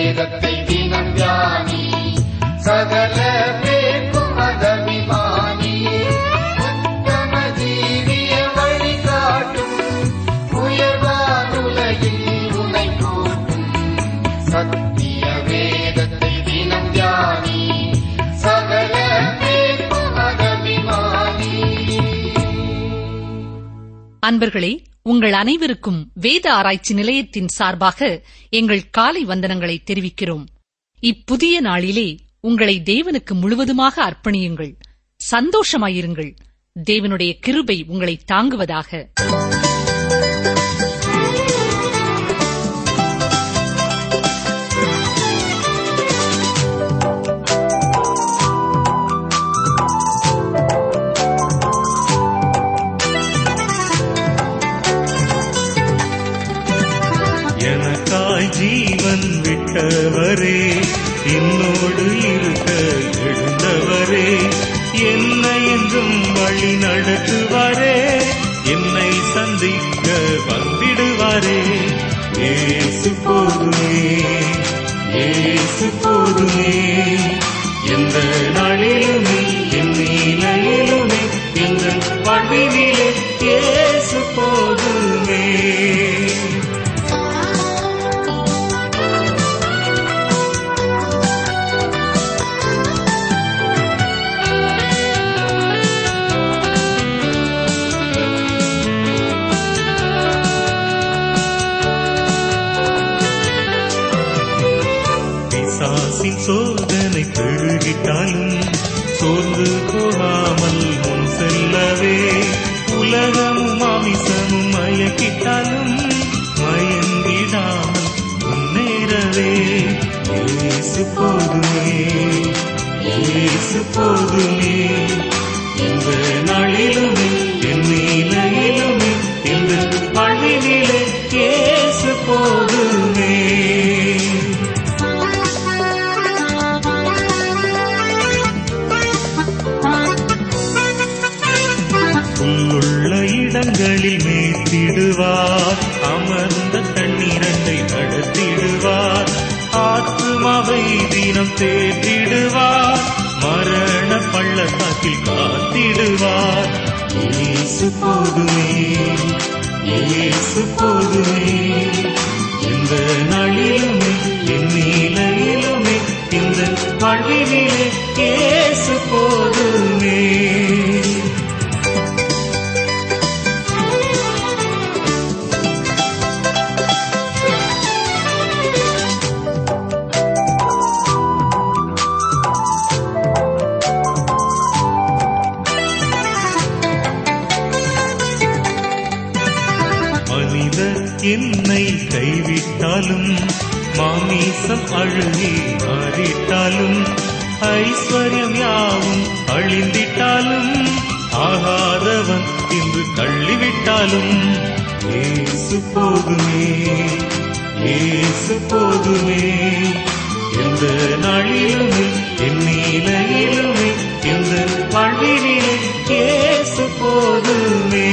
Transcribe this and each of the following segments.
வேதத்தை தினம் தியானி, சகல பேர்க்கும் அதபிமானி. உத்தம ஜீவிய வழிகாட்டும் உயர்வானுலகில் உனை கூட்டும். சத்திய வேதத்தை தினம் தியானி, சகல பேர்க்கும் அதபிமானி. அன்பர்களே, உங்கள் அனைவருக்கும் வேத ஆராய்ச்சி நிலையத்தின் சார்பாக எங்கள் காலை வந்தனங்களை தெரிவிக்கிறோம். இப்புதிய நாளிலே உங்களை தேவனுக்கு முழுவதுமாக அர்ப்பணியுங்கள். சந்தோஷமாயிருங்கள். தேவனுடைய கிருபை உங்களை தாங்குவதாக. ஜீவன் விட்டவரே, என்னோடு இருக்க எழுந்தவரே, என்னை என்றும் வழி நடத்துவாரே, என்னை சந்திக்க வந்திடுவாரே. இயேசு போதுமே, இயேசு போதுமே, எந்த நாளிலுமே என் நிலையிலுமே எங்கள் வாழ்வினிலே இயேசு போதுமே. சோதனை பெருகிட்டாலும் சோர்ந்து போகாமல் முன் செல்லவே, உலகமும் மாமிசமும் மயக்கிட்டாலும் மயங்கிடாமல் முன்னேறவே. இயேசு போதுமே, இயேசு போதுமே, இந்த நாளிலுமே என் நிலையிலுமே இந்த வாழ்வினிலே இயேசு போதுமே. இடங்களில் மேய்த்திடுவார், அமர்ந்த தண்ணீரண்டை நடத்திடுவார், ஆத்துமாவை தினம் தேற்றிடுவார், மரண பள்ளத்தாக்கில் காத்திடுவார். இயேசு போதுமே, இயேசு போதுமே, இந்த நாளிலுமே என் நிலையிலுமே இந்த வாழ்வினிலே இயேசு போதுமே. என்னை கைவிட்டாலும் மாமிசம் அழுகி மாறிட்டாலும் ஐஸ்வர்யம் யாவும் அழிந்திட்டாலும் ஆகாதவன் இன்று தள்ளிவிட்டாலும் இயேசு போதுமே, இயேசு போதுமே, எந்த நாளிலுமே என் நிலையிலுமே எந்த வாழ்வினிலே இயேசு போதுமே.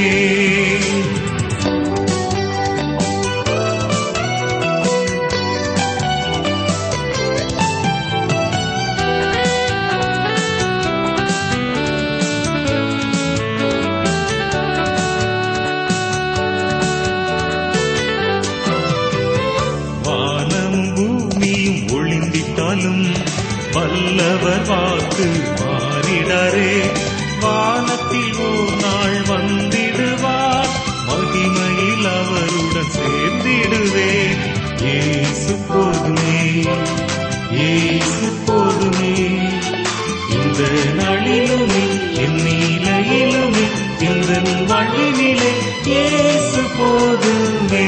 வல்லவர் வாக்கு மாறிடரே, வானத்தில் ஓர் நாள் வந்திடுவார், மகிமையில் அவருடன் சேர்ந்திடுவே. இயேசு போதுமே, இயேசு போதுமே, இந்த நாளிலுமே என் நிலையிலுமே இந்த வாழ்வினிலே இயேசு போதுமே.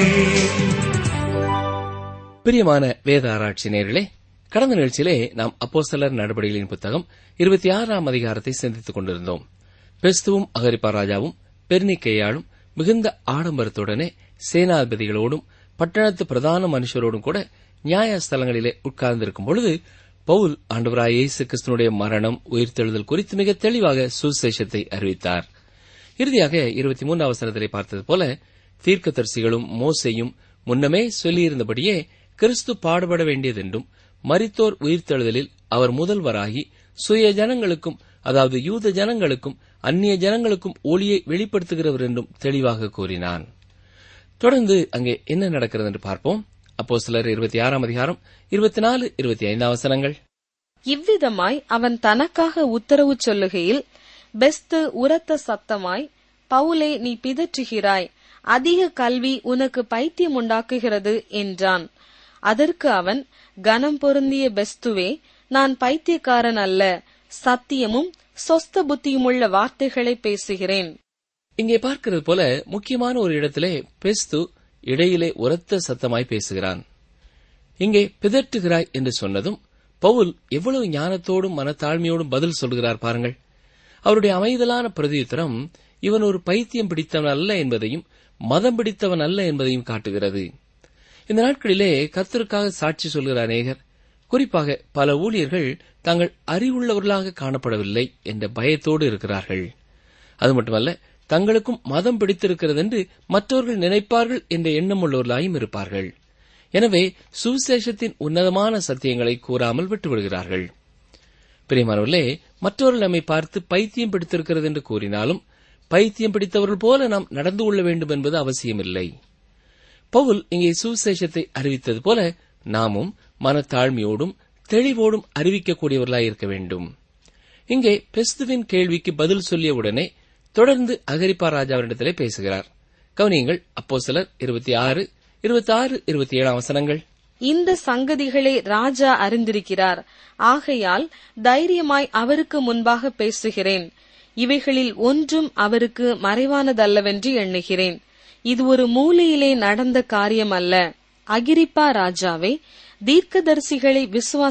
பிரியமான வேத ஆராய்ச்சி நேயர்களே, கடந்த நிகழ்ச்சியிலே நாம் அப்போஸ்தலர் நடபடிகளின் புத்தகம் 26ஆம் அதிகாரத்தை சிந்தித்துக் கொண்டிருந்தோம். பெஸ்துவும் அகிரிப்பா ராஜாவும் பெர்னிக்கேயாளும் மிகுந்த ஆடம்பரத்துடனே சேனாதிபதிகளோடும் பட்டணத்து பிரதான மனுஷரோடும் கூட நியாயஸ்தலங்களிலே உட்கார்ந்திருக்கும் பொழுது பவுல் ஆண்டவராய் இயேசு கிறிஸ்துவினுடைய மரணம், உயிர்த்தெழுதல் குறித்து மிக தெளிவாக சுவிசேஷத்தை அறிவித்தார். இறுதியாக 23ஆம் வசனத்திலே பார்த்தது போல தீர்க்கதரிசிகளும் மோசேயும் முன்னமே சொல்லியிருந்தபடியே கிறிஸ்து பாடுபட வேண்டியதென்றும் மரித்தோர் உயிர்த்தெழுதலில் அவர் முதல்வராகி சுய ஜனங்களுக்கும், அதாவது யூத ஜனங்களுக்கும் அந்நிய ஜனங்களுக்கும் ஒளியை வெளிப்படுத்துகிறவர் என்றும் தெளிவாக கூறினான். தொடர்ந்து அங்கே என்ன நடக்கிறது என்று பார்ப்போம். அப்போஸ்தலர் 26 அதிகாரம் 24, 25 வசனங்கள். இவ்விதமாய் அவன் தனக்காக உத்தரவு சொல்லுகையில் பெஸ்து உரத்த சத்தமாய், பவுலே, நீ பிதற்றுகிறாய், அதிக கல்வி உனக்கு பைத்தியம் உண்டாக்குகிறது என்றான். அதற்கு அவன், கனம் பொருந்திய பெஸ்துவே, நான் பைத்தியக்காரன் அல்ல, சத்தியமும் சொஸ்த புத்தியுமுள்ள வார்த்தைகளை பேசுகிறேன். இங்கே பார்க்கிறது போல முக்கியமான ஒரு இடத்திலே பெஸ்து இடையிலே உரத்த சத்தமாய் பேசுகிறான். இங்கே பிதற்றுகிறாய் என்று சொன்னதும் பவுல் எவ்வளவு ஞானத்தோடும் மனத்தாழ்மையோடும் பதில் சொல்கிறார் பாருங்கள். அவருடைய அமைதலான பிரதியுத்தரம் இவன் ஒரு பைத்தியம் பிடித்தவன் அல்ல என்பதையும் மதம் பிடித்தவன் அல்ல என்பதையும் காட்டுகிறது. இந்த நாட்களிலே கர்த்தருக்காக சாட்சி சொல்கிற அநேகர், குறிப்பாக பல ஊழியர்கள் தாங்கள் அறிவுள்ளவர்களாக காணப்படவில்லை என்ற பயத்தோடு இருக்கிறார்கள். அது மட்டுமல்ல, தங்களுக்கும் மதம் பிடித்திருக்கிறது என்று மற்றவர்கள் நினைப்பார்கள் என்ற எண்ணம் உள்ளவர்களாயும் இருப்பார்கள். எனவே சுவிசேஷத்தின் உன்னதமான சத்தியங்களை கூறாமல் விட்டுவிடுகிறார்கள். பிரியமானவர்களே, மற்றவர்கள் நம்மை பார்த்து பைத்தியம் பிடித்திருக்கிறது என்று கூறினாலும் பைத்தியம் பிடித்தவர்கள் போல நாம் நடந்து கொள்ள வேண்டும் என்பது அவசியமில்லை. பவுல் இங்கே சுவிசேஷத்தை அறிவித்தது போல நாமும் மனத்தாழ்மையோடும் தெளிவோடும் அறிவிக்கக்கூடியவர்களாய் இருக்க வேண்டும். இங்கே பெஸ்துவின் கேள்விக்கு பதில் சொல்லிய உடனே தொடர்ந்து அகிரிப்பா ராஜாவினிடத்திலே பேசுகிறார். கவனியுங்கள், அப்போஸ்தலர் 26, 26, 27 வசனங்கள். இந்த சங்கதிகளை ராஜா அறிந்திருக்கிறார், ஆகையால் தைரியமாய் அவருக்கு முன்பாக பேசுகிறேன். இவைகளில் ஒன்றும் அவருக்கு மறைவானதல்லவென்று எண்ணுகிறேன். இது ஒரு மூலையிலே நடந்த காரியம் அல்ல. அகிரிப்பா ராஜாவே, தீர்க்கதரிசிகளை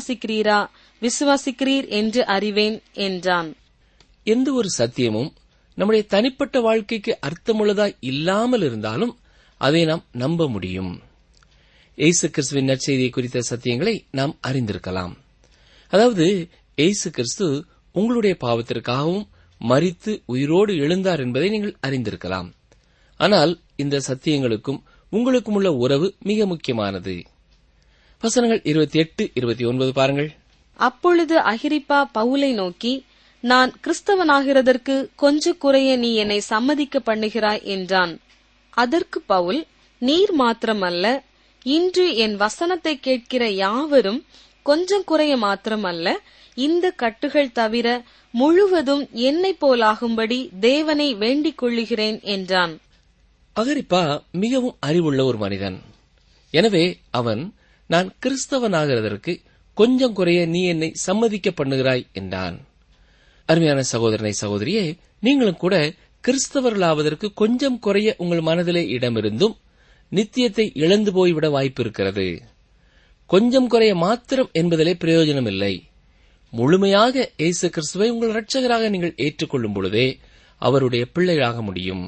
விசுவாசிக்கிறீர் என்று அறிவேன் என்றான். எந்த ஒரு சத்தியமும் நம்முடைய தனிப்பட்ட வாழ்க்கைக்கு அர்த்தமுள்ளதாய் இல்லாமல் இருந்தாலும் அதை நாம் நம்ப முடியும். இயேசு கிறிஸ்துவின் நற்செய்தியை குறித்த சத்தியங்களை நாம் அறிந்திருக்கலாம். அதாவது, இயேசு கிறிஸ்து உங்களுடைய பாவத்திற்காகவும் மரித்து உயிரோடு எழுந்தார் என்பதை நீங்கள் அறிந்திருக்கலாம். ஆனால் இந்த சத்தியங்களுக்கும் உங்களுக்கும் உள்ள உறவு மிக முக்கியமானது. வசனங்கள் 28, 29 பாருங்கள். அப்பொழுது அகிரிப்பா பவுலை நோக்கி, நான் கிறிஸ்தவனாகிறதற்கு கொஞ்ச குறைய நீ என்னை சம்மதிக்க பண்ணுகிறாய் என்றான். அதற்கு பவுல், நீர் மாத்திரமல்ல, இன்று என் வசனத்தை கேட்கிற யாவரும் கொஞ்சம் குறைய மாத்திரமல்ல, இந்த கட்டுகள் தவிர முழுவதும் என்னை போலாகும்படி தேவனை வேண்டிக் கொள்ளுகிறேன் என்றான். அகிரிப்பா மிகவும் அறிவுள்ள ஒரு மனிதன். எனவே அவன், நான் கிறிஸ்தவனாகிறதற்கு கொஞ்சம் குறைய நீ என்னை சம்மதிக்க பண்ணுகிறாய் என்றான். அருமையான சகோதரனை, சகோதரியே, நீங்களும் கூட கிறிஸ்தவர்களாவதற்கு கொஞ்சம் குறைய உங்கள் மனதிலே இடமிருந்தும் நித்தியத்தை இழந்து போய்விட வாய்ப்பு இருக்கிறது. கொஞ்சம் குறைய மாத்திரம் என்பதிலே பிரயோஜனம் இல்லை. முழுமையாக இயேசு கிறிஸ்துவை உங்கள் இரட்சகராக நீங்கள் ஏற்றுக்கொள்ளும் பொழுதே அவருடைய பிள்ளைகளாக முடியும்.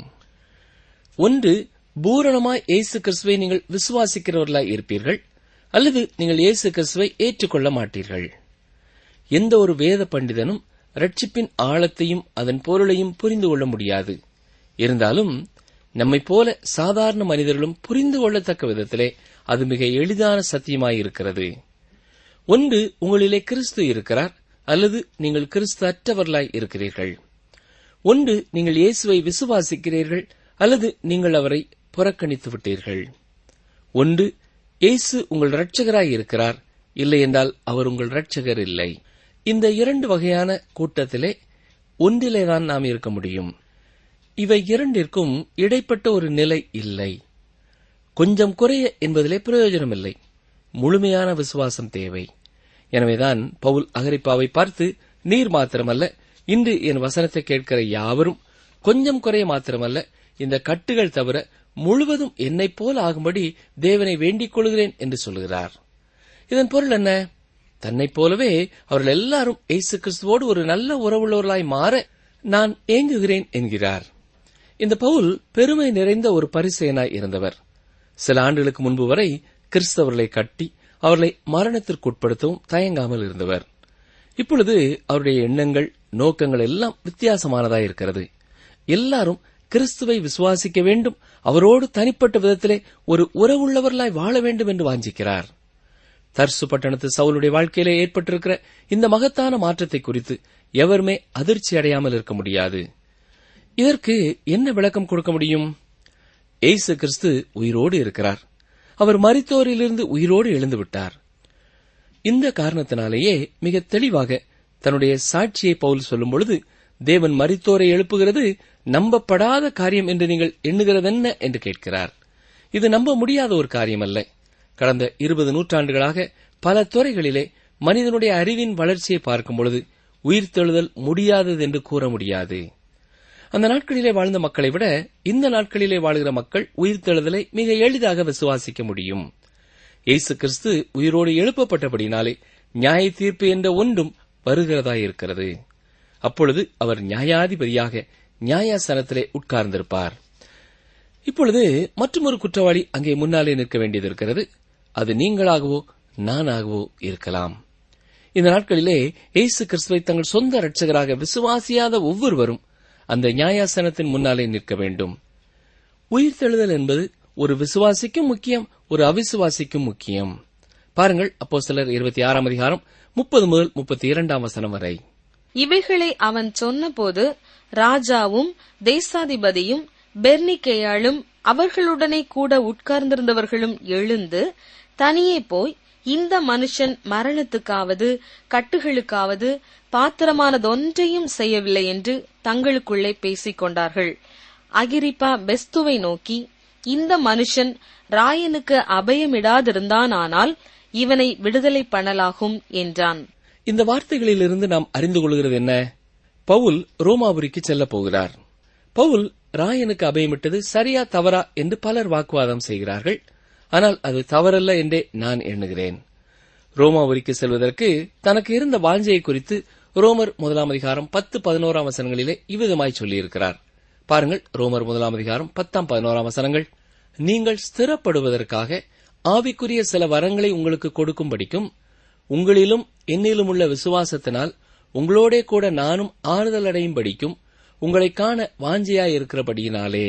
ஒன்று, பூரணமாய் இயேசு கிறிஸ்துவை நீங்கள் விசுவாசிக்கிறவர்களாய் இருப்பீர்கள், அல்லது நீங்கள் இயேசு கிறிஸ்துவை ஏற்றுக்கொள்ள மாட்டீர்கள். எந்த ஒரு வேத பண்டிதனும் ரட்சிப்பின் ஆழத்தையும் அதன் பொருளையும் புரிந்து கொள்ள முடியாது. இருந்தாலும் நம்மைப் போல சாதாரண மனிதர்களும் புரிந்து கொள்ளத்தக்க விதத்திலே அது மிக எளிதான சத்தியமாயிருக்கிறது. ஒன்று, உங்களிலே கிறிஸ்து இருக்கிறார், அல்லது நீங்கள் கிறிஸ்து அற்றவர்களாய் இருக்கிறீர்கள். ஒன்று, நீங்கள் இயேசுவை விசுவாசிக்கிறீர்கள், அல்லது நீங்கள் அவரை புறக்கணித்து விட்டீர்கள். ஒன்று, இயேசு உங்கள் இரட்சகராய் இருக்கிறார், இல்லை என்றால் அவர் உங்கள் இரட்சகர் இல்லை. இந்த இரண்டு வகையான கூட்டத்திலே ஒன்றிலேதான் நாம் இருக்க முடியும். இவை இரண்டிற்கும் இடைப்பட்ட ஒரு நிலை இல்லை. கொஞ்சம் குறைய என்பதிலே பிரயோஜனமில்லை. முழுமையான விசுவாசம் தேவை. எனவேதான் பவுல் அகிரிப்பாவை பார்த்து, நீர் மாத்திரமல்ல, இன்று என் வசனத்தை கேட்கிற யாவரும் கொஞ்சம் குறைய மாத்திரமல்ல, இந்த கட்டுகள் தவிர முழுவதும் என்னைப் போல் ஆகும்படி தேவனை வேண்டிக் கொள்கிறேன் என்று சொல்கிறார். இதன் பொருள் என்ன? தன்னைப் போலவே அவர்கள் எல்லாரும் இயேசு கிறிஸ்துவோடு ஒரு நல்ல உறவுள்ளவர்களாய் மாற நான் ஏங்குகிறேன் என்கிறார். இந்த பவுல் பெருமை நிறைந்த ஒரு பரிசேயனாய் இருந்தவர். சில ஆண்டுகளுக்கு முன்பு வரை கிறிஸ்தவர்களை கட்டி அவர்களை மரணத்திற்குட்படுத்தவும் தயங்காமல் இருந்தவர். இப்பொழுது அவருடைய எண்ணங்கள், நோக்கங்கள் எல்லாம் வித்தியாசமானதாய் இருக்கிறது. எல்லாரும் கிறிஸ்துவை விசுவாசிக்க வேண்டும், அவரோடு தனிப்பட்ட விதத்திலே ஒரு உறவுள்ளவர்களாய் வாழ வேண்டும் என்று வாஞ்சிக்கிறார். தர்சு பட்டணத்து சவுலுடைய வாழ்க்கையிலே ஏற்பட்டிருக்கிற இந்த மகத்தான மாற்றத்தை குறித்து எவருமே அதிர்ச்சி அடையாமல் இருக்க முடியாது. இதற்கு என்ன விளக்கம் கொடுக்க முடியும்? இயேசு கிறிஸ்து உயிரோடு இருக்கிறார். அவர் மரித்தோரிலிருந்து உயிரோடு எழுந்துவிட்டார். இந்த காரணத்தினாலேயே மிக தெளிவாக தன்னுடைய சாட்சியை பவுல் சொல்லும் பொழுது, தேவன் மரித்தோரை எழுப்புகிறது நம்பப்படாத காரியம் என்று நீங்கள் எண்ணுகிறதென்ன என்று கேட்கிறார். இது நம்ப முடியாத ஒரு காரியம் அல்ல. கடந்த 20 நூற்றாண்டுகளாக பல துறைகளிலே மனிதனுடைய அறிவின் வளர்ச்சியை பார்க்கும் பொழுது உயிர்த்தெழுதல் முடியாதது என்று கூற முடியாது. அந்த நாட்களிலே வாழ்ந்த மக்களை விட இந்த நாட்களிலே வாழ்கிற மக்கள் உயிர்த்தெழுதலை மிக எளிதாக விசுவாசிக்க முடியும். இயேசு கிறிஸ்து உயிரோடு எழுப்பப்பட்டபடினாலே நியாய தீர்ப்பு என்ற ஒன்றும் வருகிறதாயிருக்கிறது. அப்பொழுது அவர் நியாயாதிபதியாக நியாயாசனத்திலே உட்கார்ந்திருப்பார். இப்பொழுது மற்றொரு குற்றவாளி அங்கே முன்னாலே நிற்க வேண்டியது இருக்கிறது. அது நீங்களாகவோ நானாகவோ இருக்கலாம். இந்த நாட்களிலே இயேசு கிறிஸ்துவை தங்கள் சொந்த இரட்சகராக விசுவாசியாத ஒவ்வொருவரும் அந்த நியாயாசனத்தின் முன்னாலே நிற்க வேண்டும். உயிர்த்தெழுதல் என்பது ஒரு விசுவாசிக்கும் முக்கியம், ஒரு அவிசுவாசிக்கும் முக்கியம். பாருங்கள், அப்போஸ்தலர் 26 அதிகாரம் 30 முதல் 32 வசனம் வரை. இவைகளை அவன் சொன்னபோது ராஜாவும் தேசாதிபதியும் பெர்னிக்கேயாளும் அவர்களுடனே கூட உட்கார்ந்திருந்தவர்களும் எழுந்து தனியே போய், இந்த மனுஷன் மரணத்துக்காவது கட்டுகளுக்காவது பாத்திரமானதொன்றையும் செய்யவில்லை என்று தங்களுக்குள்ளே பேசிக் கொண்டார்கள். அகிரிப்பா பெஸ்துவை நோக்கி, இந்த மனுஷன் ராயனுக்கு அபயமிடாதிருந்தானால் இவனை விடுதலை பண்ணலாகும் என்றான். இந்த வார்த்தைகளிலிருந்து நாம் அறிந்து கொள்கிறது என்ன? பவுல் ரோமாபுரிக்கு செல்லப் போகிறார். பவுல் ராயனுக்கு அபயமிட்டது சரியா தவறா என்று பலர் வாக்குவாதம் செய்கிறார்கள். ஆனால் அது தவறல்ல என்றே நான் எண்ணுகிறேன். ரோமாபுரிக்கு செல்வதற்கு தனக்கு இருந்த வாஞ்சையை குறித்து ரோமர் 1 அதிகாரம் 10-11 வசனங்களிலே இவ்விதமாய் சொல்லியிருக்கிறார். பாருங்கள், ரோமர் 1 அதிகாரம் 10-11 வசனங்கள். நீங்கள் ஸ்திரப்படுவதற்காக ஆவிக்குரிய சில வரங்களை உங்களுக்கு கொடுக்கும்படிக்கும் உங்களிலும் என்னிலும் உள்ள விசுவாசத்தினால் உங்களோடே கூட நானும் ஆறுதல் அடையும்படிக்கும் உங்களை காண வாஞ்சையாயிருக்கிறபடியினாலே.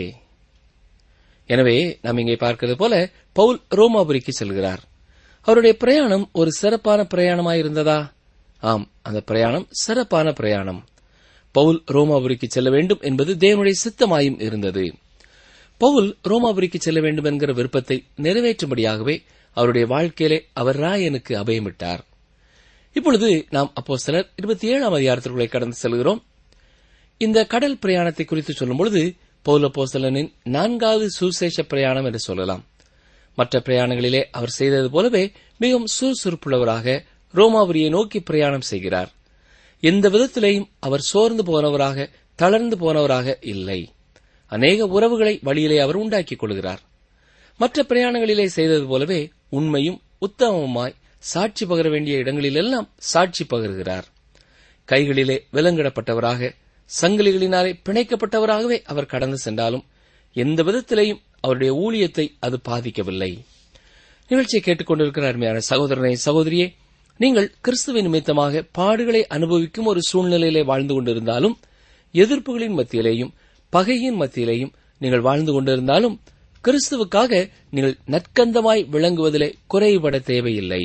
எனவே நாம் இங்கே பார்க்கிறது போல பவுல் ரோமாபுரிக்கு செல்கிறார். அவருடைய பிரயாணம் ஒரு சிறப்பான பிரயாணமாயிருந்ததா? ஆம், அந்த பிரயாணம் சிறப்பான பிரயாணம். பவுல் ரோமாபுரிக்கு செல்ல வேண்டும் என்பது தேவனுடைய சித்தமாயும் இருந்தது. பவுல் ரோமாபுரிக்கு செல்ல வேண்டும் என்கிற விருப்பத்தை நிறைவேற்றும்படியாகவே அவருடைய வாழ்க்கையிலே அவர் ராயனுக்கு அபயமிட்டார். இப்பொழுது நாம் அப்போஸ்தலர் 27 அதிகாரத்திற்குள்ளே கடந்து செல்கிறோம். இந்த கடல் பிரயாணத்தை குறித்து சொல்லும்பொழுது பவுல் அப்போஸ்தலனின் 4வது சுசேஷ பிரயாணம் என்று சொல்லலாம். மற்ற பிரயாணங்களிலே அவர் செய்தது போலவே மிகவும் சுறுசுறுப்புள்ளவராக ரோமாபுரியை நோக்கி பிரயாணம் செய்கிறார். எந்த விதத்திலேயும் அவர் சோர்ந்து போனவராக, தளர்ந்து போனவராக இல்லை. அநேக உறவுகளை வழியிலே அவர் உண்டாக்கிக் கொள்கிறார். மற்ற பிரயாணங்களிலே செய்தது போலவே உண்மையும் உத்தமமாய் சாட்சி பகர வேண்டிய இடங்களிலெல்லாம் சாட்சி பகர்கிறார். கைகளிலே விலங்கிடப்பட்டவராக, சங்கிலிகளினாலே பிணைக்கப்பட்டவராகவே அவர் கடந்து சென்றாலும் எந்த விதத்திலேயும் அவருடைய ஊழியத்தை அது பாதிக்கவில்லை. நிகழ்ச்சியை கேட்டுக்கொண்டிருக்கிற அருமையான சகோதரனை, சகோதரியே, நீங்கள் கிறிஸ்துவின் நிமித்தமாக பாடுகளை அனுபவிக்கும் ஒரு சூழ்நிலையிலே வாழ்ந்து கொண்டிருந்தாலும், எதிர்ப்புகளின் மத்தியிலேயும் பகையின் மத்தியிலேயும் நீங்கள் வாழ்ந்து கொண்டிருந்தாலும், கிறிஸ்துவுக்காக நீங்கள் நற்கந்தமாய் விளங்குவதிலே குறைபட தேவையில்லை.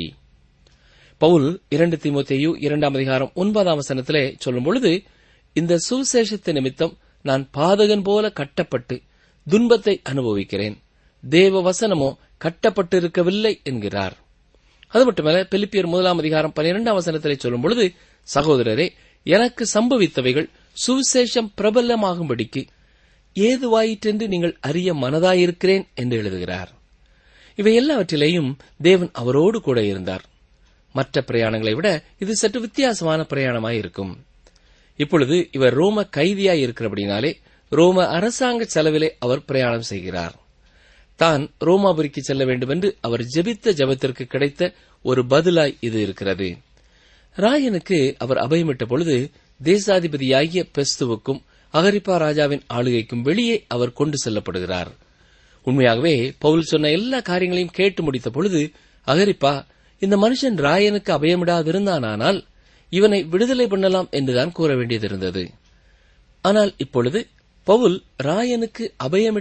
பவுல் 2 தீமோத்தேயு 2 அதிகாரம் 9 வசனத்திலே சொல்லும் பொழுது, இந்த சுவிசேஷத்தை நிமித்தம் நான் பாதகன் போல கட்டப்பட்டு துன்பத்தை அனுபவிக்கிறேன், தேவ வசனமோ கட்டப்பட்டிருக்கவில்லை என்கிறார். அது மட்டுமல்ல, பிலிப்பியர் 1 அதிகாரம் 12 வசனத்திலே சொல்லும் பொழுது, சகோதரரே, எனக்கு சம்பவித்தவைகள் சுவிசேஷம் பிரபலமாகும்படிக்கு ஏதுவாயிற்றென்று நீங்கள் அறிய மனதாயிருக்கிறேன் என்று எழுதுகிறார். இவை எல்லாவற்றிலேயும் தேவன் அவரோடு கூட இருந்தார். மற்ற பிரயாணங்களை விட இது சற்று வித்தியாசமான பிரயாணமாயிருக்கும். இப்பொழுது இவர் ரோம கைதியாய் இருக்கிறபடினாலே ரோம அரசாங்க செலவிலே அவர் பிரயாணம் செய்கிறார். தான் ரோமாபுரிக்கு செல்ல வேண்டும் என்று அவர் ஜெபித்த ஜெபத்திற்கு கிடைத்த ஒரு பதிலாய் இது இருக்கிறது. ராயனுக்கு அவர் அபயமிட்ட பொழுது தேசாதிபதியாகிய பெஸ்துவுக்கும் அகரிப்பா ராஜாவின் ஆளுகைக்கும் வெளியே அவர் கொண்டு செல்லப்படுகிறார். உண்மையாகவே பவுல் சொன்ன எல்லா காரியங்களையும் கேட்டு முடித்த பொழுது அகரிப்பா, இந்த மனுஷன் ராயனுக்கு அபயமிடாதிருந்தானால் இவனை விடுதலை பண்ணலாம் என்றுதான் கூற வேண்டியதிருந்தது. ஆனால் இப்பொழுது பவுல் ராயனுக்கு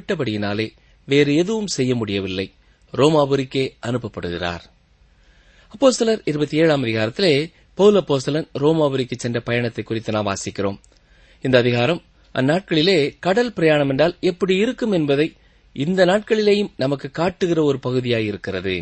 அபயமிட்டபடியினாலே வேறு எதுவும் செய்ய முடியவில்லை. ரோமாபுரிக்கே அனுப்பப்படுகிறார். அப்போஸ்தலர் 27 அதிகாரத்திலே பவுல் அப்போஸ்தலன் ரோமாபுரிக்கு சென்ற பயணத்தை குறித்து நாம் வாசிக்கிறோம். இந்த அதிகாரம் அந்நாட்களிலே கடல் பிரயாணம் என்றால் எப்படி இருக்கும் என்பதை இந்த நாட்களிலேயும் நமக்கு காட்டுகிற ஒரு பகுதியாயிருக்கிறது.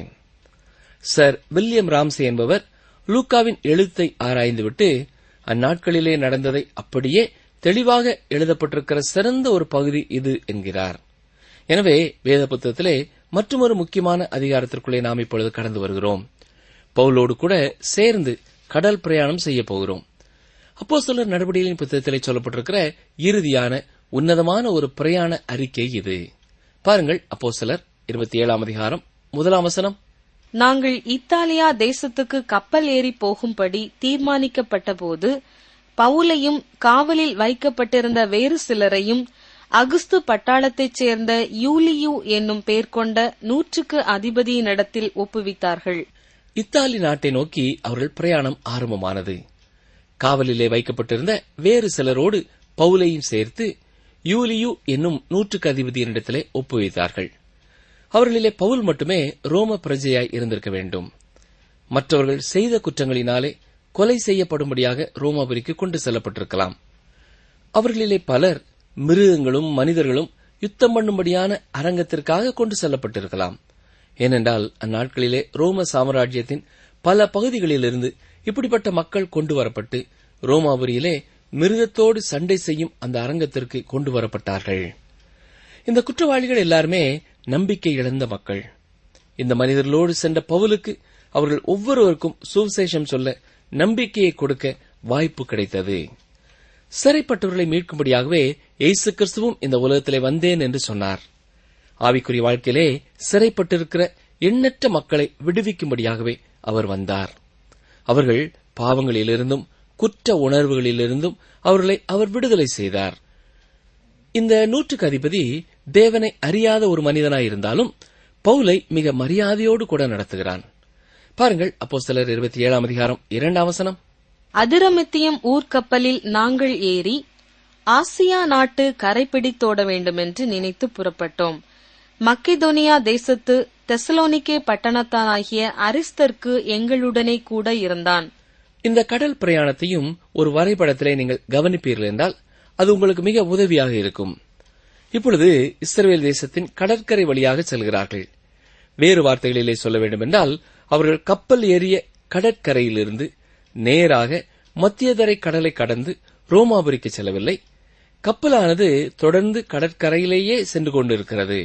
சர் வில்லியம் ராம்சே என்பவர் லூக்காவின் எழுத்தை ஆராய்ந்துவிட்டு அந்நாட்களிலே நடந்ததை அப்படியே தெளிவாக எழுதப்பட்டிருக்கிற சிறந்த ஒரு பகுதி இது என்கிறார். எனவே வேத புத்தகத்திலே மற்றொரு முக்கியமான அதிகாரத்திற்குள்ளே நாம் இப்பொழுது கடந்து வருகிறோம். பவுலோடு கூட சேர்ந்து கடல் பிரயாணம் செய்ய போகிறோம். அப்போஸ்தலர் நடவடிக்கைகளின் புத்தகத்திலே சொல்லப்பட்டிருக்கிற இறுதியான உன்னதமான ஒரு பிரயாண அறிக்கை இது. பாருங்கள், அப்போஸ்தலர் 27 அதிகாரம் 1 வசனம். நாங்கள் இத்தாலியா தேசத்துக்கு கப்பல் ஏறி போகும்படி தீர்மானிக்கப்பட்டபோது பவுலையும் காவலில் வைக்கப்பட்டிருந்த வேறு சிலரையும் அகுஸ்து பட்டாளத்தைச் சேர்ந்த யூலியு என்னும் பெயர் கொண்ட 100க்கு அதிபதியினிடத்தில் ஒப்புவித்தார்கள். இத்தாலி நாட்டை நோக்கி அவர்கள் பிரயாணம் ஆரம்பமானது. காவலிலே வைக்கப்பட்டிருந்த வேறு சிலரோடு பவுலையும் சேர்த்து யூலியு என்னும் 100க்கு அதிபதியினிடத்திலே ஒப்புவித்தார்கள். அவர்களிலே பவுல் மட்டுமே ரோம பிரஜையாய் இருந்திருக்க வேண்டும். மற்றவர்கள் செய்த குற்றங்களினாலே கொலை செய்யப்படும்படியாக ரோமாபுரிக்கு கொண்டு செல்லப்பட்டிருக்கலாம். அவர்களிலே பலர் மிருகங்களும் மனிதர்களும் யுத்தம் பண்ணும்படியான அரங்கத்திற்காக கொண்டு செல்லப்பட்டிருக்கலாம். ஏனென்றால் அந்நாட்களிலே ரோம சாம்ராஜ்யத்தின் பல பகுதிகளிலிருந்து இப்படிப்பட்ட மக்கள் கொண்டு வரப்பட்டு ரோமாபுரியிலே மிருகத்தோடு சண்டை செய்யும் அந்த அரங்கத்திற்கு கொண்டு வரப்பட்டார்கள். இந்த குற்றவாளிகள் எல்லாருமே நம்பிக்கை இழந்த மக்கள். இந்த மனிதர்களோடு சென்ற பவுலுக்கு அவர்கள் ஒவ்வொருவருக்கும் சுவிசேஷம் சொல்ல நம்பிக்கையை கொடுக்க வாய்ப்பு கிடைத்தது. சிறைப்பட்டவர்களை மீட்கும்படியாகவே இயேசு கிறிஸ்துவும் இந்த உலகத்திலே வந்தேன் என்று சொன்னார். ஆவிக்குரிய வாழ்க்கையிலே சிறைப்பட்டிருக்கிற எண்ணற்ற மக்களை விடுவிக்கும்படியாகவே அவர் வந்தார். அவர்கள் பாவங்களிலிருந்தும் குற்ற உணர்வுகளிலிருந்தும் அவர்களை அவர் விடுதலை செய்தார். இந்த 100க்கு அதிபதி தேவனை அறியாத ஒரு மனிதனாயிருந்தாலும் பவுலை மிக மரியாதையோடு கூட நடத்துகிறான். பாருங்கள், அப்போஸ்தலர் 27 அதிகாரம் 2 வசனம். அதிரமித்தியம் ஊர்க்கப்பலில் நாங்கள் ஏறி ஆசியா நாட்டு கரைப்பிடித்தோட வேண்டுமென்று நினைத்து புறப்பட்டோம். மக்கெதோனியா தேசத்து தெசலோனிக்கே பட்டணத்தானாகிய அரிஸ்தர்க்கு எங்களுடனே கூட இருந்தான். இந்த கடல் பிரயாணத்தையும் ஒரு வரைபடத்திலே நீங்கள் கவனிப்பீர்கள் என்றால் அது உங்களுக்கு மிக உதவியாக இருக்கும். இப்பொழுது இஸ்ரவேல் தேசத்தின் கடற்கரை வழியாக செல்கிறார்கள். வேறு வார்த்தைகளிலே சொல்ல வேண்டுமென்றால் அவர்கள் கப்பல் ஏறிய கடற்கரையிலிருந்து நேராக மத்தியதரை கடலை கடந்து ரோமாபுரிக்கு செல்லவில்லை. கப்பலானது தொடர்ந்து கடற்கரையிலேயே சென்று கொண்டிருக்கிறது.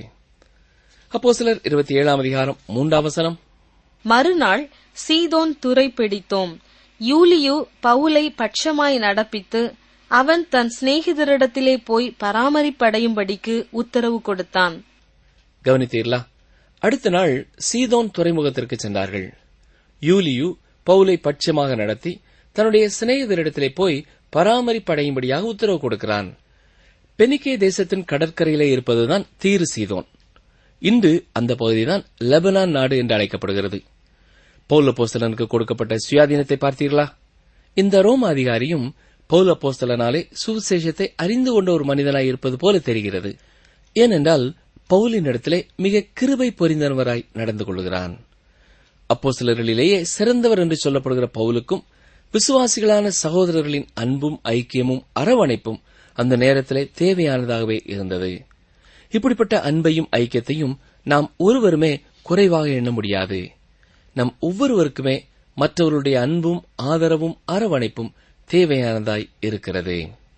அப்போஸ்தலர் 27 அதிகாரம் 3 வசனம். மறுநாள் சீதோன் துறை பிடித்தோம். யூலியு பவுலை பட்சமாய் நடப்பித்து அவன் தன் சிநேகிதரிடத்திலே போய் பராமரிப்படையும்படிக்கு உத்தரவு கொடுத்தான். கவனித்தீர்களா? அடுத்த நாள் சீதோன் துறைமுகத்திற்கு சென்றார்கள். யூலியு பவுலை பட்சமாக நடத்தி தன்னுடைய சிநேகிதரிடத்திலே போய் பராமரிப்படையும்படியாக உத்தரவு கொடுக்கிறான். பெனிக்கே தேசத்தின் கடற்கரையிலே இருப்பதுதான் தீரு சீதோன். இன்று அந்த பகுதிதான் லெபனான் நாடு என்று அழைக்கப்படுகிறது. பவுல் அப்போஸ்தலனுக்கு கொடுக்கப்பட்ட சுயாதீனத்தை பார்த்தீர்களா? இந்த ரோம அதிகாரியும் பவுல் அப்போஸ்தலனாலே சுவிசேஷத்தை அறிந்து கொண்ட ஒரு மனிதனாய் இருப்பது போல தெரிகிறது. ஏனென்றால் பவுலின் இடத்திலே மிக கிருபை பொறிந்தவராய் நடந்து கொள்கிறான். அப்போஸ்தலர்களிலேயே சிறந்தவர் என்று சொல்லப்படுகிற பவுலுக்கும் விசுவாசிகளான சகோதரர்களின் அன்பும் ஐக்கியமும் அரவணைப்பும் அந்த நேரத்திலே தேவையானதாகவே இருந்தது. இப்படிப்பட்ட அன்பையும் ஐக்கியத்தையும் நாம் ஒருவருமே குறைவாக எண்ண முடியாது. நம் ஒவ்வொருவருக்குமே மற்றவர்களுடைய அன்பும் ஆதரவும் அரவணைப்பும் தேவையானதாய் இருக்கிறது.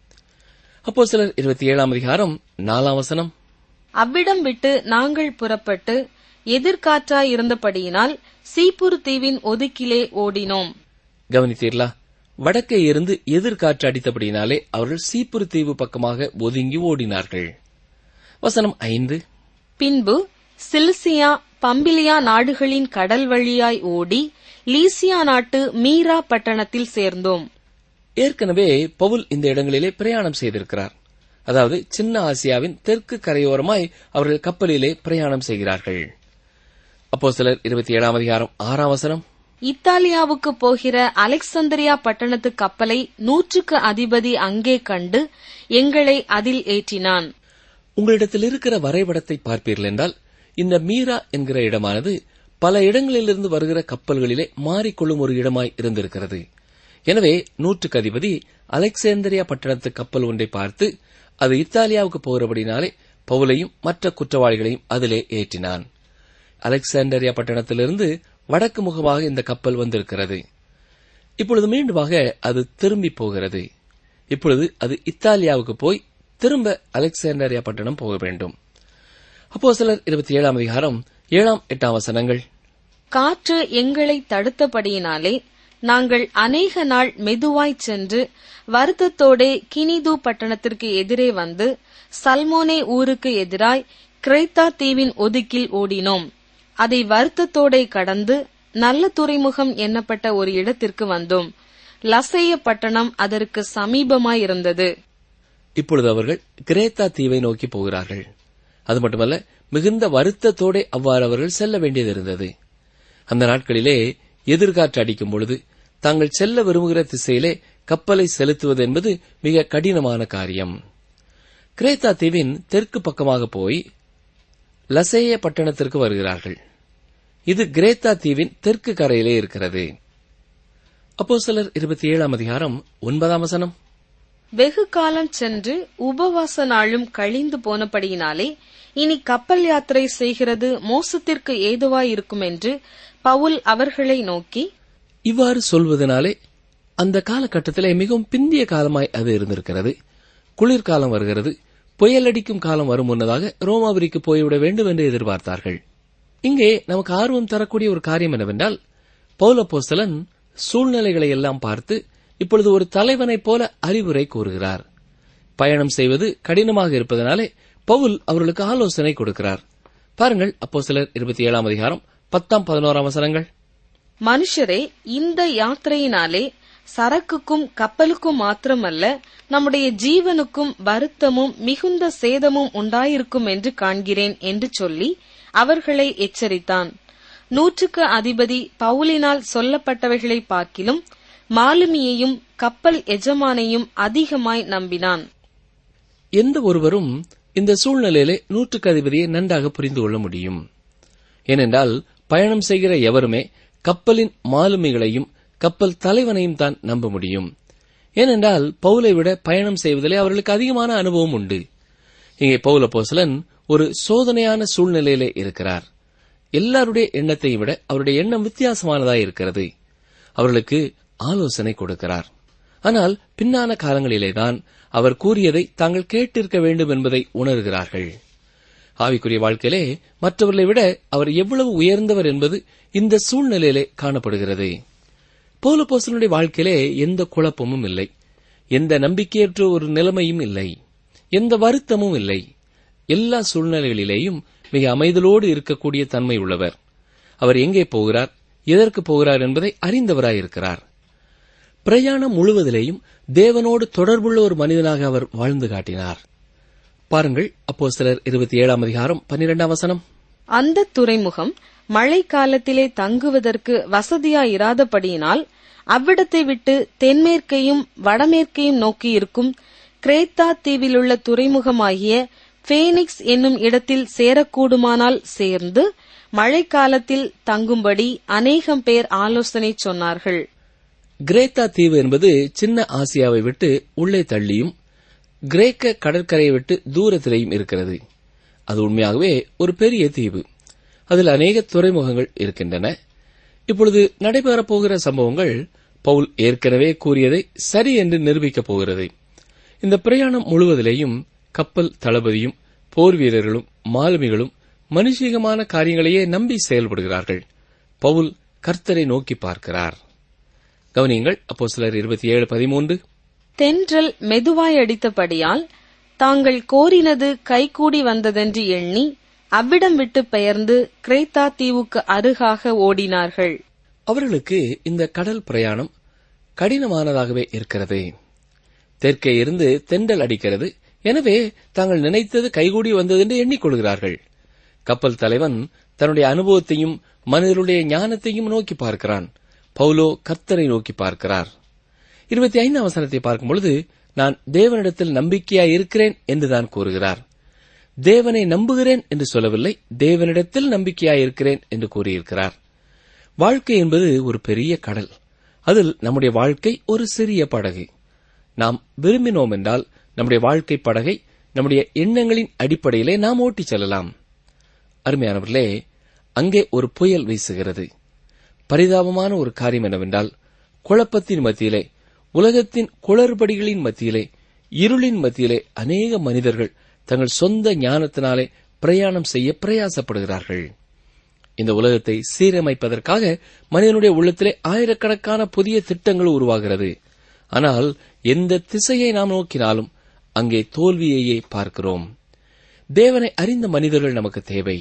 அப்போஸ்தலர் 27 அதிகாரம் 4 வசனம். அவ்விடம் விட்டு நாங்கள் புறப்பட்டு எதிர்காற்றாய் இருந்தபடியினால் சீப்புரு தீவின் ஒதுக்கிலே ஓடினோம். கவனித்தீர்களா? வடக்கே இருந்து எதிர்காற்று அடித்தபடியினாலே அவர்கள் சீப்புரு தீவு பக்கமாக ஒதுங்கி ஓடினார்கள். வசனம் 5. பின்பு சிலிசியா பம்பிலியா நாடுகளின் கடல் வழியாய் ஓடி லீசியா நாட்டு மீரா பட்டணத்தில் சேர்ந்தோம். ஏற்கனவே பவுல் இந்த இடங்களிலே பிரயாணம் செய்திருக்கிறார். அதாவது சின்ன ஆசியாவின் தெற்கு கரையோரமாய் அவர்கள் கப்பலிலே பிரயாணம் செய்கிறார்கள். அப்போஸ்தலர் 27 அதிகாரம் 6 வசனம். இத்தாலியாவுக்கு போகிற அலெக்சந்திரியா பட்டணத்து கப்பலை 100க்கு அதிபதி அங்கே கண்டு எங்களை அதில் ஏற்றினான். உங்களிடத்தில் இருக்கிற வரைபடத்தை பார்ப்பீர்கள் என்றால் இந்த மீரா என்கிற இடமானது பல இடங்களிலிருந்து வருகிற கப்பல்களிலே மாறிக்கொள்ளும் ஒரு இடமாய் இருந்திருக்கிறது. எனவே நூற்றுக்கு அதிபதி அலெக்சாந்திரியா பட்டணத்து கப்பல் ஒன்றை பார்த்து அது இத்தாலியாவுக்கு போகிறபடினாலே பவுலையும் மற்ற குற்றவாளிகளையும் அதிலே ஏற்றினான். அலெக்சாண்டரியா பட்டணத்திலிருந்து வடக்கு முகமாக இந்த கப்பல் வந்திருக்கிறது. இப்பொழுது மீண்டுமாக அது திரும்பி போகிறது. இப்பொழுது அது இத்தாலியாவுக்கு போய் திரும்ப அலெக்சாண்டரியா பட்டணம் போக வேண்டும். அப்போஸ்தலர் 27ஆம் அதிகாரம் 7-8 வசனங்கள். காற்று எங்களை தடுத்தபடியினாலே நாங்கள் அநேக நாள் மெதுவாய்ச் சென்று வருத்தத்தோடே கினிது பட்டணத்திற்கு எதிரே வந்து சல்மோனே ஊருக்கு எதிராய் கிரேத்தா தீவின் ஒதுக்கில் ஓடினோம். அதை வருத்தத்தோடே கடந்து நல்ல துறைமுகம் எண்ணப்பட்ட ஒரு இடத்திற்கு வந்தோம். லசைய பட்டணம் அதற்கு சமீபமாயிருந்தது. இப்பொழுது அவர்கள் கிரேத்தா தீவை நோக்கி போகிறார்கள். அது மட்டுமல்ல, மிகுந்த வருத்தத்தோடே அவ்வாறு அவர்கள் செல்ல வேண்டியது இருந்தது. அந்த நாட்களிலே எதிர்காற்று அடிக்கும் பொழுது தாங்கள் செல்ல விரும்புகிற திசையிலே கப்பலை செலுத்துவது என்பது மிக கடினமான காரியம். கிரேத்தா தீவின் தெற்கு பக்கமாக போய் லசேய பட்டணத்திற்கு வருகிறார்கள். இது கிரேத்தா தீவின் தெற்கு கரையிலே இருக்கிறது. அப்போஸ்தலர் 27ஆம் அதிகாரம் 9 வசனம். வெகு காலம் சென்று உபவாச நாளும் கழிந்து போனபடியினாலே இனி கப்பல் யாத்திரை செய்கிறது மோசத்திற்கு ஏதுவாயிருக்கும் என்று பவுல் அவர்களை நோக்கி, இவ்வாறு சொல்வதனாலே அந்த காலகட்டத்திலே மிகவும் பிந்திய காலமாய் அது இருந்திருக்கிறது. குளிர்காலம் வருகிறது, புயலடிக்கும் காலம் வரும் முன்னதாக ரோமாபுரிக்கு போய்விட வேண்டும் என்று எதிர்பார்த்தார்கள். இங்கே நமக்கு ஆர்வம் தரக்கூடிய ஒரு காரியம் என்னவென்றால், பவுல் அப்போஸ்தலன் சூழ்நிலைகளை எல்லாம் பார்த்து இப்பொழுது ஒரு தலைவனைப் போல அறிவுரை கூறுகிறார். பயணம் செய்வது கடினமாக இருப்பதனாலே பவுல் அவர்களுக்கு ஆலோசனை கொடுக்கிறார். பாருங்கள், அப்போஸ்தலர் 27ஆம் அதிகாரம் 10-11 வசனங்கள். மனுஷரே, இந்த யாத்திரையினாலே சரக்குக்கும் கப்பலுக்கும் மாத்திரமல்ல, நம்முடைய ஜீவனுக்கும் வருத்தமும் மிகுந்த சேதமும் உண்டாயிருக்கும் என்று காண்கிறேன் என்று சொல்லி அவர்களை எச்சரித்தான். 100க்கு அதிபதி பவுலினால் சொல்லப்பட்டவைகளை பார்க்கிலும் மாலுமியையும் கப்பல் எஜமானையும் அதிகமாய் நம்பினான். எந்த ஒருவரும் இந்த சூழ்நிலையிலே 100க்கு அதிபதியை நன்றாக புரிந்து கொள்ள முடியும். ஏனென்றால் பயணம் செய்கிற எவருமே கப்பலின் மாலுமிகளையும் கப்பல் தலைவனையும் தான் நம்ப முடியும். ஏனென்றால் பவுலை விட பயணம் செய்வதிலே அவர்களுக்கு அதிகமான அனுபவம் உண்டு. இங்கே பவுல் அப்போஸ்தலன் ஒரு சோதனையான சூழ்நிலையிலே இருக்கிறார். எல்லாருடைய எண்ணத்தையும் விட அவருடைய எண்ணம் வித்தியாசமானதாய் இருக்கிறது. அவர்களுக்கு ஆலோசனை கொடுக்கிறார். ஆனால் பின்னான காலங்களிலேதான் அவர் கூறியதை தாங்கள் கேட்டிருக்க வேண்டும் என்பதை உணர்கிறார்கள். ஆவிக்குரிய வாழ்க்கையிலே மற்றவர்களை விட அவர் எவ்வளவு உயர்ந்தவர் என்பது இந்த சூழ்நிலையிலே காணப்படுகிறது. பவுல் அப்போஸ்தலனுடைய வாழ்க்கையிலே எந்த குழப்பமும் இல்லை, எந்த நம்பிக்கையற்ற ஒரு நிலைமையும் இல்லை, எந்த வருத்தமும் இல்லை. எல்லா சூழ்நிலைகளிலேயும் மிக அமைதலோடு இருக்கக்கூடிய தன்மை உள்ளவர். அவர் எங்கே போகிறார், எதற்கு போகிறார் என்பதை அறிந்தவராயிருக்கிறார். பிரயாணம் முழுவதிலேயும் தேவனோடு தொடர்புள்ள ஒரு மனிதனாக அவர் வாழ்ந்து காட்டினார். பாருங்கள், அப்போஸ்தலர் 27ஆம் அதிகாரம் 12 வசனம். அந்த துறைமுகம் மழை காலத்திலே தங்குவதற்கு வசதியாயிராதபடியினால் அவ்விடத்தை விட்டு தென்மேற்கையும் வடமேற்கையும் நோக்கி இருக்கும் கிரேத்தா தீவிலுள்ள துறைமுகமாகிய பேனிக்ஸ் என்னும் இடத்தில் சேரக்கூடுமானால் சேர்ந்து மழைக்காலத்தில் தங்கும்படி அநேகம் பேர் ஆலோசனை சொன்னார்கள். கிரேத்தா தீவு என்பது சின்ன ஆசியாவை விட்டு உள்ளே தள்ளியும் கிரேக்க கடற்கரையை விட்டு தூரத்திலேயும் இருக்கிறது. அது உண்மையாகவே ஒரு பெரிய தீவு. அதில் அநேக துறைமுகங்கள் இருக்கின்றன. இப்பொழுது நடைபெறப் போகிற சம்பவங்கள் பவுல் ஏற்கனவே கூறியதை சரி என்று நிரூபிக்கப் போகிறது. இந்த பிரயாணம் முழுவதிலேயும் கப்பல் தளபதியும் போர் வீரர்களும் மாலுமிகளும் மனுஷீகமான காரியங்களையே நம்பி செயல்படுகிறார்கள். பவுல் கர்த்தரை நோக்கி பார்க்கிறார். கவனியங்கள், அப்போஸ்தலர் 27:13. தென்றல் மெதுவாய் அடித்தபடியால் தாங்கள் கோரினது கைகூடி வந்ததென்று எண்ணி அவ்விடம் விட்டு பெயர்ந்து கிரேத்தா தீவுக்கு அருகாக ஓடினார்கள். அவர்களுக்கு இந்த கடல் பிரயாணம் கடினமானதாகவே இருக்கிறது. தெற்கே இருந்து தென்றல் அடிக்கிறது. எனவே தாங்கள் நினைத்தது கைகூடி வந்ததென்று எண்ணிக்கொள்கிறார்கள். கப்பல் தலைவன் தன்னுடைய அனுபவத்தையும் மனிதருடைய ஞானத்தையும் நோக்கி பார்க்கிறான். பவுலோ கர்த்தரை நோக்கி பார்க்கிறார். 25 வசனத்தை பார்க்கும்பொழுது, நான் தேவனிடத்தில் நம்பிக்கையாய் இருக்கிறேன் என்றுதான் கூறுகிறார். தேவனை நம்புகிறேன் என்று சொல்லவில்லை, தேவனிடத்தில் நம்பிக்கையாயிருக்கிறேன் என்று கூறியிருக்கிறார். வாழ்க்கை என்பது ஒரு பெரிய கடல். அதில் நம்முடைய வாழ்க்கை ஒரு சிறிய படகு. நாம் விரும்பினோம் என்றால் நம்முடைய வாழ்க்கை படகை நம்முடைய எண்ணங்களின் அடிப்படையிலே நாம் ஓட்டிச் செல்லலாம். அருமையானவர்களே, அங்கே ஒரு புயல் வீசுகிறது. பரிதாபமான ஒரு காரியம் என்னவென்றால், குழப்பத்தின் மத்தியிலே, உலகத்தின் குளறுபடிகளின் மத்தியிலே, இருளின் மத்தியிலே அநேக மனிதர்கள் தங்கள் சொந்த ஞானத்தினாலே பிரயாணம் செய்ய பிரயாசப்படுகிறார்கள். இந்த உலகத்தை சீரமைப்பதற்காக மனிதனுடைய உள்ளத்திலே ஆயிரக்கணக்கான புதிய திட்டங்கள் உருவாகிறது. ஆனால் எந்த திசையை நாம் நோக்கினாலும் அங்கே தோல்வியையே பார்க்கிறோம். தேவனை அறிந்த மனிதர்கள் நமக்கு தேவை.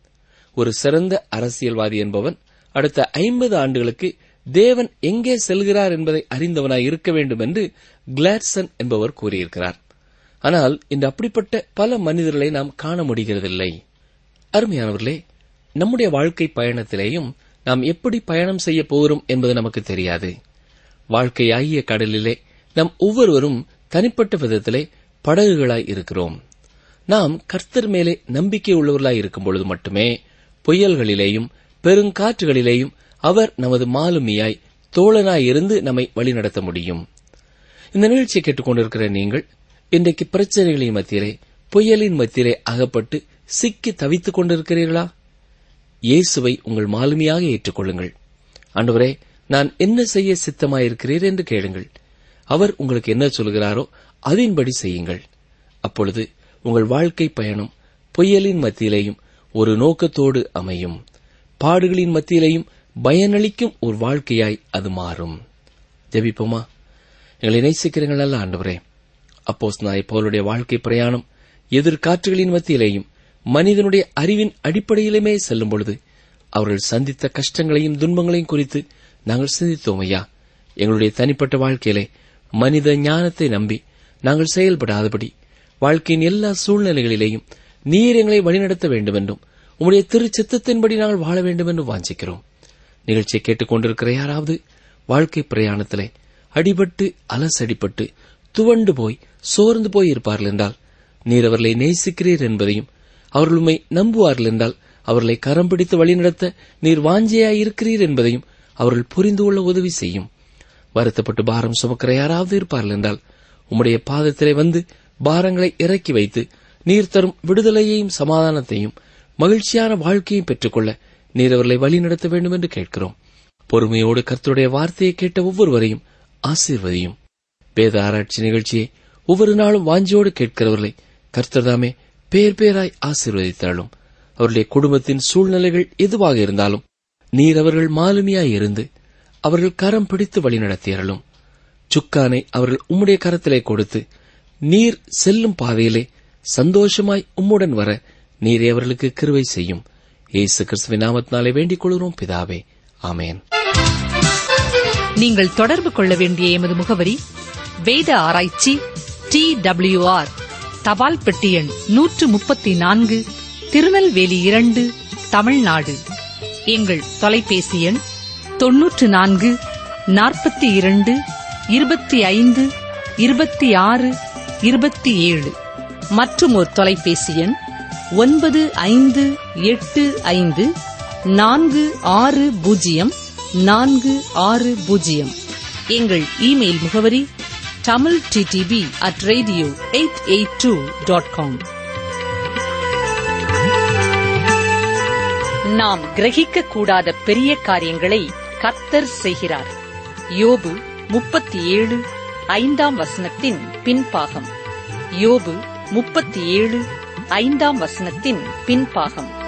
ஒரு சிறந்த அரசியல்வாதி என்பவன் அடுத்த 50 ஆண்டுகளுக்கு தேவன் எங்கே செல்கிறார் என்பதை அறிந்தவனாய் இருக்க வேண்டும் என்று கிளாட்சன் என்பவர் கூறியிருக்கிறார். ஆனால் இன்று அப்படிப்பட்ட பல மனிதர்களை நாம் காண முடிகிறதில்லை. அருமையானவர்களே, நம்முடைய வாழ்க்கை பயணத்திலேயும் நாம் எப்படி பயணம் செய்ய போகிறோம் என்பது நமக்கு தெரியாது. வாழ்க்கையாகிய கடலிலே நாம் ஒவ்வொருவரும் தனிப்பட்ட விதத்திலே படகுகளாய் இருக்கிறோம். நாம் கர்த்தர் மேலே நம்பிக்கை உள்ளவர்களாய் இருக்கும் பொழுது மட்டுமே புயல்களிலேயும் பெருங்காற்றுகளிலேயும் அவர் நமது மாலுமியாய் தோழனாய் இருந்து நம்மை வழிநடத்த முடியும். இந்த நிகழ்ச்சியை கேட்டுக்கொண்டிருக்கிற நீங்கள் இன்றைக்கு பிரச்சனைகளின் மத்தியிலே, புயலின் மத்தியிலே அகப்பட்டு சிக்கி தவித்துக் கொண்டிருக்கிறீர்களா? இயேசுவை உங்கள் மாலுமியாக ஏற்றுக்கொள்ளுங்கள். ஆண்டவரே, நான் என்ன செய்ய சித்தமாயிருக்கிறீர் என்று கேளுங்கள். அவர் உங்களுக்கு என்ன சொல்கிறாரோ அதன்படி செய்யுங்கள். அப்பொழுது உங்கள் வாழ்க்கை பயணம் புயலின் மத்தியிலேயும் ஒரு நோக்கத்தோடு அமையும். பாடுகளின் மத்தியிலேயும் பயனளிக்கும் ஒரு வாழ்க்கையாய் அது மாறும். ஜெபிப்போமா? எங்களை நேசிக்கிறீர்கள் நல்ல ஆண்டவரே, அப்போஸ்தலனாகிய பவுலுடைய வாழ்க்கை பிரயாணம் எதிர்காற்றுகளின் மத்தியிலேயும் மனிதனுடைய அறிவின் அடிப்படையிலுமே செல்லும் பொழுது அவர்கள் சந்தித்த கஷ்டங்களையும் துன்பங்களையும் குறித்து நாங்கள் சிந்தித்தோம். ஐயா, எங்களுடைய தனிப்பட்ட வாழ்க்கையிலே மனித ஞானத்தை நம்பி நாங்கள் செயல்படாதபடி வாழ்க்கையின் எல்லா சூழ்நிலைகளிலேயும் நீர் எங்களை வழிநடத்த வேண்டும் என்றும் உம்முடைய திருச்சித்தத்தின்படி நாங்கள் வாழ வேண்டும் என்றும் வாஞ்சிக்கிறோம். நிகழ்ச்சியை கேட்டுக் கொண்டிருக்கிற யாராவது வாழ்க்கை பிரயாணத்திலே அடிபட்டு அலசடிப்பட்டு துவண்டு போய் சோர்ந்து போய் இருப்பார்கள் என்றால் நீர் அவர்களை நேசிக்கிறீர் என்பதையும் அவர்கள் உம்மை நம்புவார்கள் என்றால் அவர்களை கரம் பிடித்து வழிநடத்த நீர் வாஞ்சையாயிருக்கிறீர் என்பதையும் அவர்கள் புரிந்து கொள்ள உதவி செய்யும். வருத்தப்பட்டு பாரம் சுமக்கிற யாராவது இருப்பார்கள் என்றால் உம்முடைய பாதத்திலே வந்து பாரங்களை இறக்கி வைத்து நீர் தரும் விடுதலையையும் சமாதானத்தையும் மகிழ்ச்சியான வாழ்க்கையும் பெற்றுக்கொள்ள நீர் அவர்களை வழிநடத்த வேண்டும் என்று கேட்கிறோம். பொறுமையோடு கர்த்தருடைய வார்த்தையை கேட்ட ஒவ்வொருவரையும் ஆசீர்வதியும். வேத ஆராய்ச்சி நிகழ்ச்சியை ஒவ்வொரு நாளும் வாஞ்சியோடு கேட்கிறவர்களை கர்த்தர்தாமே பேர் பேராய் ஆசீர்வதித்தாலும் அவருடைய குடும்பத்தின் சூழ்நிலைகள் எதுவாக இருந்தாலும் நீர் அவர்கள் மாலுமியாய் இருந்து அவர்கள் கரம் பிடித்து வழிநடத்தியறலும். சுக்கானை அவர்கள் உம்முடைய கரத்திலே கொடுத்து நீர் செல்லும் பாதையிலே சந்தோஷமாய் உம்முடன் வர நீரே அவர்களுக்கு கிருபை செய்யும். இயேசு கிறிஸ்துவின் நாமத்தினாலே வேண்டிக் கொள்கிறோம் பிதாவே, ஆமென். நீங்கள் தொடர்பு கொள்ள வேண்டிய எமது முகவரி: வேத ஆராய்ச்சி, TWR, தபால் பெட்டி எண் 134, திருநெல்வேலி 2, தமிழ்நாடு. எங்கள் தொலைபேசி எண் 94 42 25 26 27. மற்றும் ஒரு தொலைபேசி எண் 9585 460 460. எங்கள் இமெயில் முகவரி tamilttb@radio882.com. நாம் கிரகிக்க கூடாத பெரிய காரியங்களை கர்த்தர் செய்கிறார். யோபு 37:5 பின்பாகம். யோபு 37:5 பின்பாகம்.